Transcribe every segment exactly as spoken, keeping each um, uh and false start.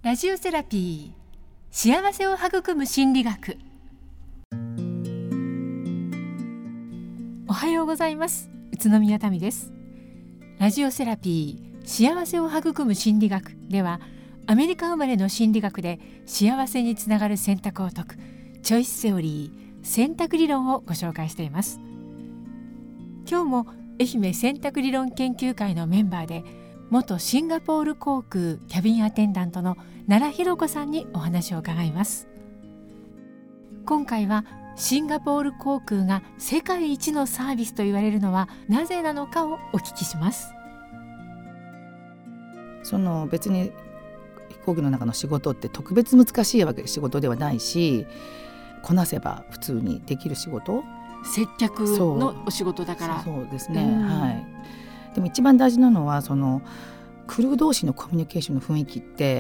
ラジオセラピー、幸せを育む心理学。おはようございます。宇都宮民です。ラジオセラピー、幸せを育む心理学では、アメリカ生まれの心理学で幸せにつながる選択を説くチョイスセオリー、選択理論をご紹介しています。今日も愛媛選択理論研究会のメンバーで、元シンガポール航空キャビンアテンダントの奈良弘子さんにお話を伺います。今回はシンガポール航空が世界一のサービスと言われるのはなぜなのかをお聞きします。 その別に飛行機の中の仕事って特別難しいわけ仕事ではないし、こなせば普通にできる仕事、 接客のお仕事だから。 そう、そうですね、はい。でも一番大事なのはそのクルー同士のコミュニケーションの雰囲気って、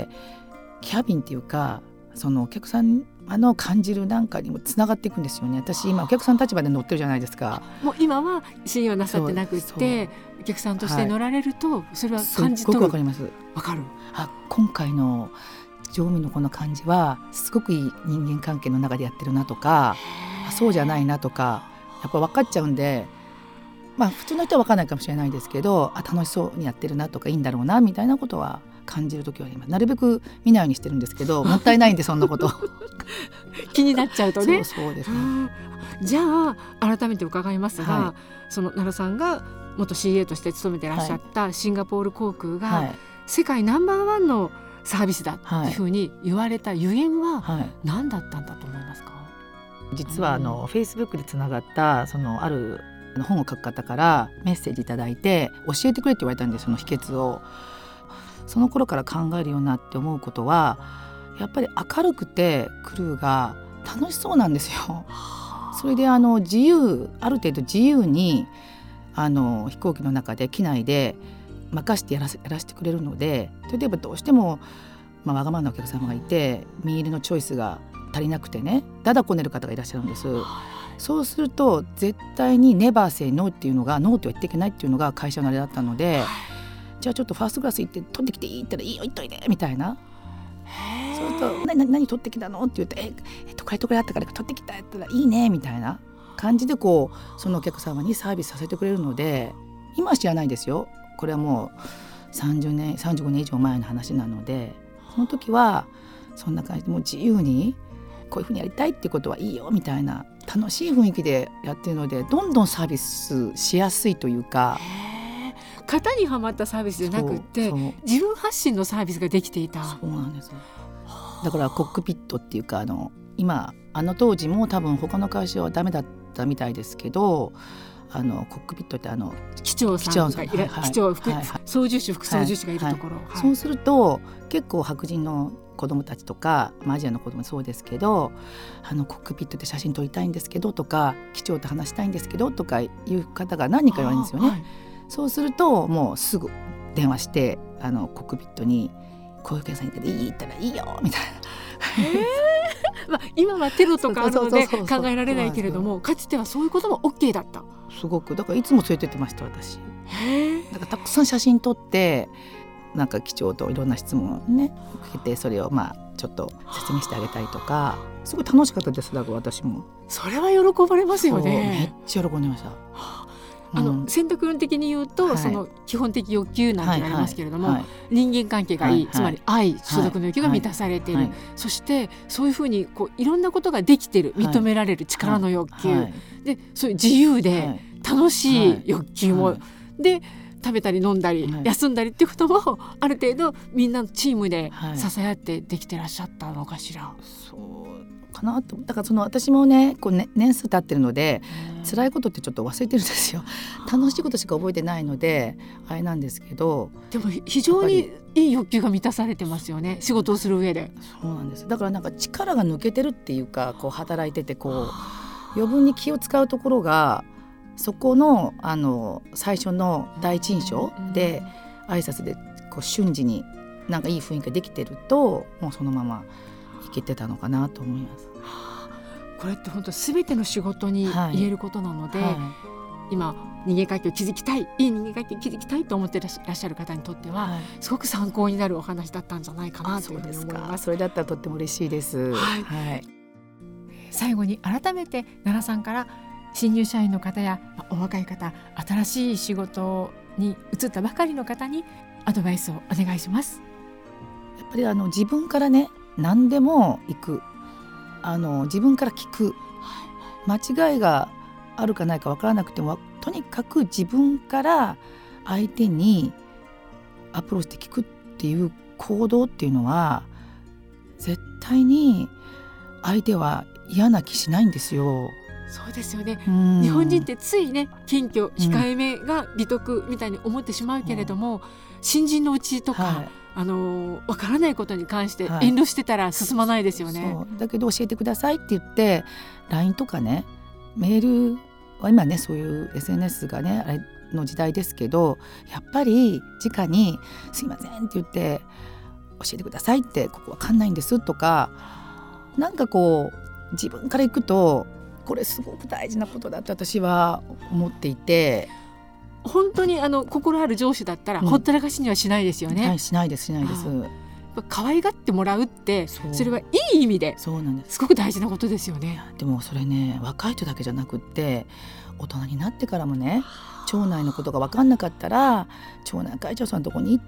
キャビンっていうかそのお客さんの感じるなんかにもつながっていくんですよね。私今お客さんの立場で乗ってるじゃないですか。 もう今は信用なさってなくってお客さんとして乗られると、はい、それは感じ取る。 すごくわかります。わかる。 あ、今回の乗務員のこの感じはすごくいい人間関係の中でやってるなとか、そうじゃないなとかやっぱ分かっちゃうんで、まあ普通の人は分かんないかもしれないですけど、あ、楽しそうにやってるなとかいいんだろうなみたいなことは感じるときはあります。なるべく見ないようにしてるんですけど、もったいないんでそんなこと気になっちゃうとね。 そうそうですね。 じゃあ改めて伺いますが、 はい、 その奈良さんが元 シーエー として勤めてらっしゃったシンガポール航空が、 はい、 世界ナンバーワンのサービスだっていうふうに言われたゆえんは何だったんだと思いますか？はい、 実はあの、うん、Facebook でつながったそのある本を書く方からメッセージいただいて、教えてくれって言われたんです。その秘訣を。その頃から考えるようになって思うことは、やっぱり明るくてクルーが楽しそうなんですよ。それであの自由ある程度自由にあの飛行機の中で機内で任せてやらせ、やらせてくれるので、例えばどうしても、まあ、わがままなお客様がいて身入りのチョイスが足りなくてね、だだこねる方がいらっしゃるんです。そうすると絶対にネバーセイノーっていうのが、ノーとは言っていけないっていうのが会社のあれだったので、じゃあちょっとファーストクラス行って取ってきていいって言ったら、いいよ行っといてみたいな。そうすると 何, 何取ってきたのって言って、ええっとこれとこれあったから取ってきたやったらいいねみたいな感じで、こうそのお客様にサービスさせてくれるので、今は知らないですよ。これはもうさんじゅうねんさんじゅうごねん以上前の話なので、その時はそんな感じでもう自由にこういうふうにやりたいってことはいいよみたいな楽しい雰囲気でやってるので、どんどんサービスしやすいというか、 型にはまったサービスじゃなくって自分発信のサービスができていた。 そうなんです。だからコックピットっていうか、あの今あの当時も多分他の会社はダメだったみたいですけど、あのコックピットってあの機長さんがいら、機長副、はいはい、操縦士副操縦士がいるところ、はいはい、 そうすると結構白人の子どもたちとか、まあ、アジアの子どももそうですけど、あのコックピットで写真撮りたいんですけどとか、機長と話したいんですけどとかいう方が何人か言われるんですよね。はい、そうするともうすぐ電話して、あのコックピットにこういうお客さんいたらいいったらいいよみたいな。 えーまあ、今はテロとかあるので考えられないけれども、かつてはそういうことも OK だった。 すごくだからいつも連れてってました私。へだからたくさん写真撮って、なんか機長といろんな質問をね受けて、それをまあちょっと説明してあげたりとか、すごい楽しかったです。だから私もそれは喜ばれますよね。 めっちゃ喜んでました。 あの、うん、選択論的に言うと、はい、その基本的欲求なんてありますけれども、はいはい、人間関係がいい、はいはい、つまり愛、所属の欲求が満たされている、はいはい、そしてそういうふうにこういろんなことができている、認められる力の欲求、はいはい、でそういう自由で楽しい欲求も、はいはい、で食べたり飲んだり、はい、休んだりっていうこともある程度みんなのチームで支え合ってできてらっしゃったのかしら。はい、 そうかなと。だからその私もね、こうね年数経ってるので辛いことってちょっと忘れてるんですよ。楽しいことしか覚えてないのであれなんですけど、 でも非常にいい欲求が満たされてますよね、仕事をする上で。 そうなんです。だからなんか力が抜けてるっていうか、こう働いててこう余分に気を使うところが、そこの、あの最初の第一印象で挨拶でこう瞬時になんかいい雰囲気ができてると、もうそのままいけてたのかなと思います。 これって本当全ての仕事に言えることなので、はいはい、 今人間関係を築きたい、いい人間関係を築きたいと思ってらっしゃる方にとっては、はい、すごく参考になるお話だったんじゃないかなというふうに思います。 それだったらとっても嬉しいです、 はいはい、最後に改めて奈良さんから新入社員の方やお若い方、新しい仕事に移ったばかりの方にアドバイスをお願いします。 やっぱりあの自分からね、何でも行く、あの自分から聞く、間違いがあるかないか分からなくてもとにかく自分から相手にアプローチして聞くっていう行動っていうのは絶対に相手は嫌な気しないんですよ。 そうですよね、日本人ってついね、謙虚控えめが美徳みたいに思ってしまうけれども、うん、新人のうちとか、はい、あの分からないことに関して遠慮してたら進まないですよね、はい、 そうだけど教えてくださいって言って ライン とかね、メールは今ね、そういう エスエヌエス がねあれの時代ですけど、やっぱり直にすいませんって言って教えてくださいって、ここわかんないんですとか、なんかこう自分から行くとこれすごく大事なことだと私は思っていて、 本当にあの心ある上司だったら、うん、ほったらかしにはしないですよね、 はい、しないですしないです。 可愛がってもらうって、そ, それはいい意味で、そうなんです、すごく大事なことですよね。 でもそれね、若い人だけじゃなくって大人になってからもね、町内のことが分かんなかったら町内会長さんのとこに行って、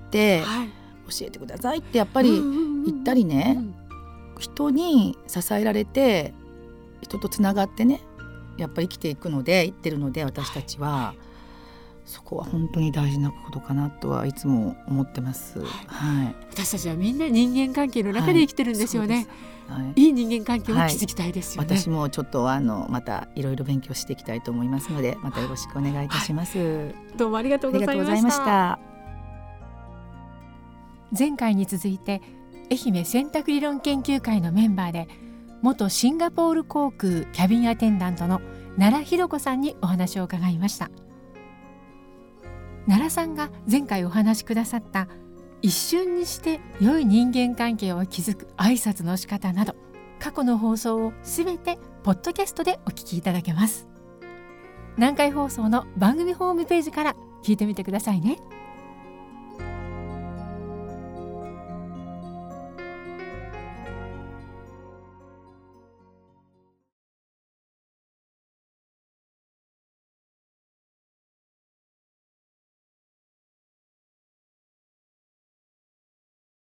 はい、教えてくださいってやっぱり言ったりね、うんうんうん、人に支えられて人とつながってね、やっぱり生きていくので、生ってるので、私たちは、はい、そこは本当に大事なことかなとはいつも思ってます、はいはい、 私たちはみんな人間関係の中で生きてるんですよね、はいはい、いい人間関係を築きたいですよね、 はい、私もちょっとあのまたいろいろ勉強していきたいと思いますので、またよろしくお願いいたします、はい、 どうもありがとうございました。前回に続いて愛媛選択理論研究会のメンバーで元シンガポール航空キャビンアテンダントの奈良博子さんにお話を伺いました。奈良さんが前回お話しくださった一瞬にして良い人間関係を築く挨拶の仕方など、過去の放送をすべてポッドキャストでお聞きいただけます。南海放送の番組ホームページから聞いてみてくださいね。